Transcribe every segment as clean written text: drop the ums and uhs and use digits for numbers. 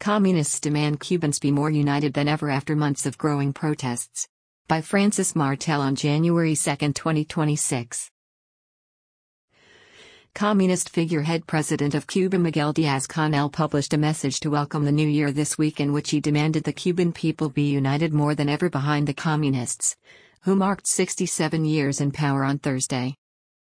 Communists demand Cubans be more united than ever after months of growing protests. By Francis Martel on January 2, 2026. Communist figurehead President of Cuba Miguel Díaz-Canel published a message to welcome the new year this week in which he demanded the Cuban people be united more than ever behind the communists, who marked 67 years in power on Thursday.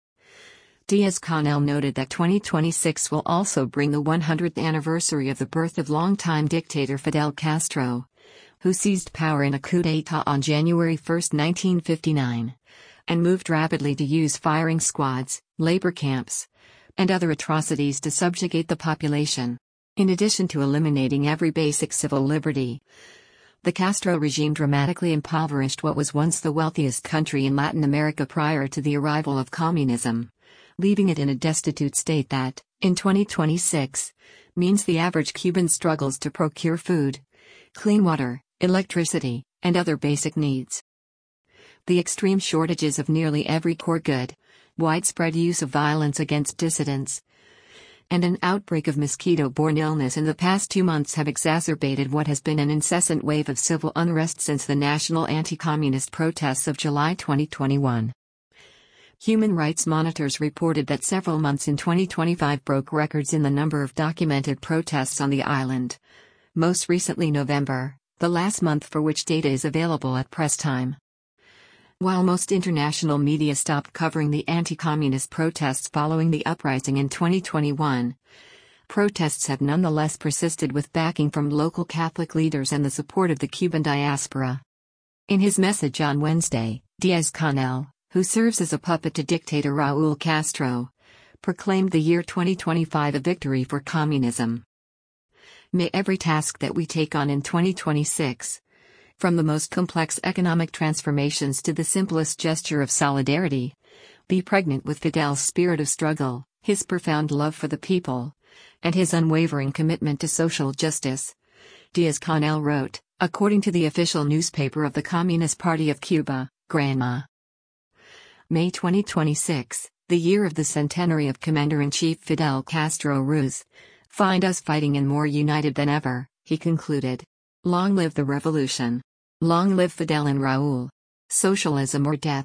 Díaz-Canel noted that 2026 will also bring the 100th anniversary of the birth of longtime dictator Fidel Castro, who seized power in a coup d'état on January 1, 1959, and moved rapidly to use firing squads, labor camps, and other atrocities to subjugate the population. In addition to eliminating every basic civil liberty, the Castro regime dramatically impoverished what was once the wealthiest country in Latin America prior to the arrival of communism, leaving it in a destitute state that, in 2026, means the average Cuban struggles to procure food, clean water, electricity, and other basic needs. The extreme shortages of nearly every core good, widespread use of violence against dissidents, and an outbreak of mosquito-borne illness in the past 2 months have exacerbated what has been an incessant wave of civil unrest since the national anti-communist protests of July 2021. Human rights monitors reported that several months in 2025 broke records in the number of documented protests on the island. Most recently November, the last month for which data is available at press time. While most international media stopped covering the anti-communist protests following the uprising in 2021, protests have nonetheless persisted with backing from local Catholic leaders and the support of the Cuban diaspora. In his message on Wednesday, Díaz-Canel, who serves as a puppet to dictator Raúl Castro, proclaimed the year 2025 a victory for communism. May every task that we take on in 2026, from the most complex economic transformations to the simplest gesture of solidarity, be pregnant with Fidel's spirit of struggle, his profound love for the people, and his unwavering commitment to social justice. Díaz-Canel wrote, according to the official newspaper of the Communist Party of Cuba, Granma. May 2026, the year of the centenary of Commander-in-Chief Fidel Castro Ruz. Find us fighting and more united than ever, he concluded. Long live the revolution. Long live Fidel and Raúl. Socialism or death.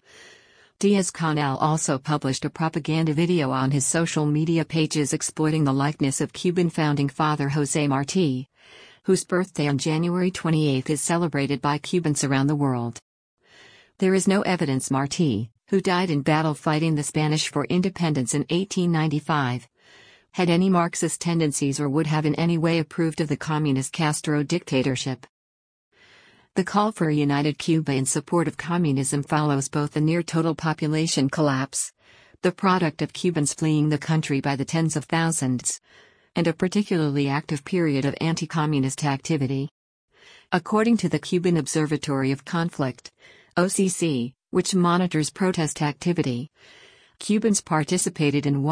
Díaz-Canel also published a propaganda video on his social media pages exploiting the likeness of Cuban founding father José Martí, whose birthday on January 28 is celebrated by Cubans around the world. There is no evidence Martí, who died in battle fighting the Spanish for independence in 1895, had any Marxist tendencies or would have in any way approved of the communist Castro dictatorship. The call for a united Cuba in support of communism follows both a near-total population collapse, the product of Cubans fleeing the country by the tens of thousands, and a particularly active period of anti-communist activity. According to the Cuban Observatory of Conflict, OCC, which monitors protest activity, Cubans participated in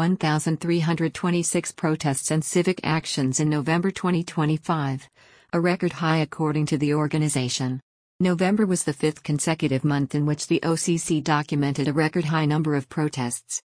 1,326 protests and civic actions in November 2025, a record high according to the organization. November was the 5th consecutive month in which the OCC documented a record high number of protests.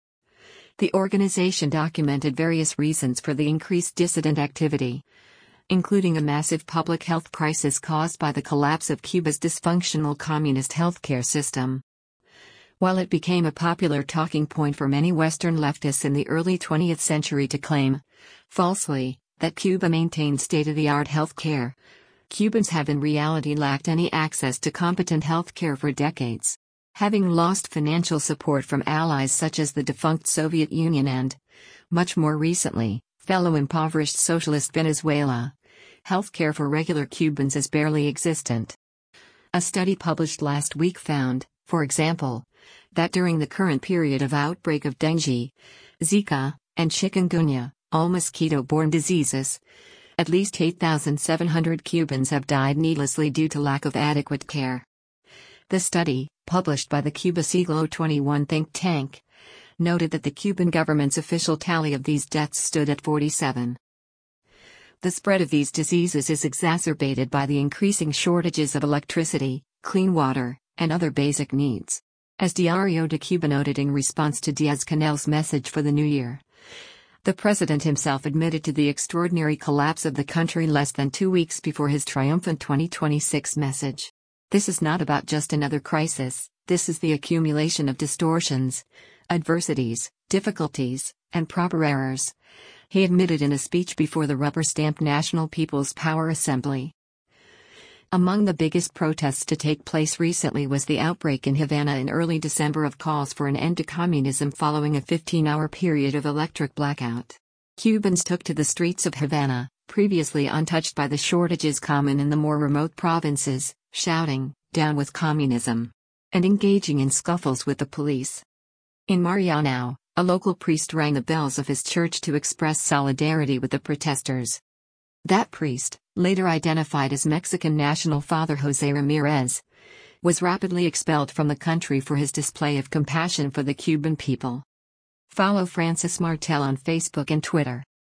The organization documented various reasons for the increased dissident activity, including a massive public health crisis caused by the collapse of Cuba's dysfunctional communist healthcare system. While it became a popular talking point for many Western leftists in the early 20th century to claim, falsely, that Cuba maintained state-of-the-art health care, Cubans have in reality lacked any access to competent health care for decades. Having lost financial support from allies such as the defunct Soviet Union and, much more recently, fellow impoverished socialist Venezuela, health care for regular Cubans is barely existent. A study published last week found, for example, that during the current period of outbreak of dengue, Zika, and chikungunya, all mosquito-borne diseases, at least 8,700 Cubans have died needlessly due to lack of adequate care. The study, published by the Cuba Siglo XXI think tank, noted that the Cuban government's official tally of these deaths stood at 47. The spread of these diseases is exacerbated by the increasing shortages of electricity, clean water, and other basic needs. As Diario de Cuba noted in response to Díaz-Canel's message for the new year, The president himself admitted to the extraordinary collapse of the country less than 2 weeks before his triumphant 2026 message. This is not about just another crisis, this is the accumulation of distortions, adversities, difficulties, and proper errors, he admitted in a speech before the rubber-stamped National People's Power Assembly. Among the biggest protests to take place recently was the outbreak in Havana in early December of calls for an end to communism following a 15-hour period of electric blackout. Cubans took to the streets of Havana, previously untouched by the shortages common in the more remote provinces, shouting, "Down with communism!" and engaging in scuffles with the police. In Marianao, a local priest rang the bells of his church to express solidarity with the protesters. That priest, later identified as Mexican National Father José Ramirez, was rapidly expelled from the country for his display of compassion for the Cuban people. Follow Francis Martel on Facebook and Twitter.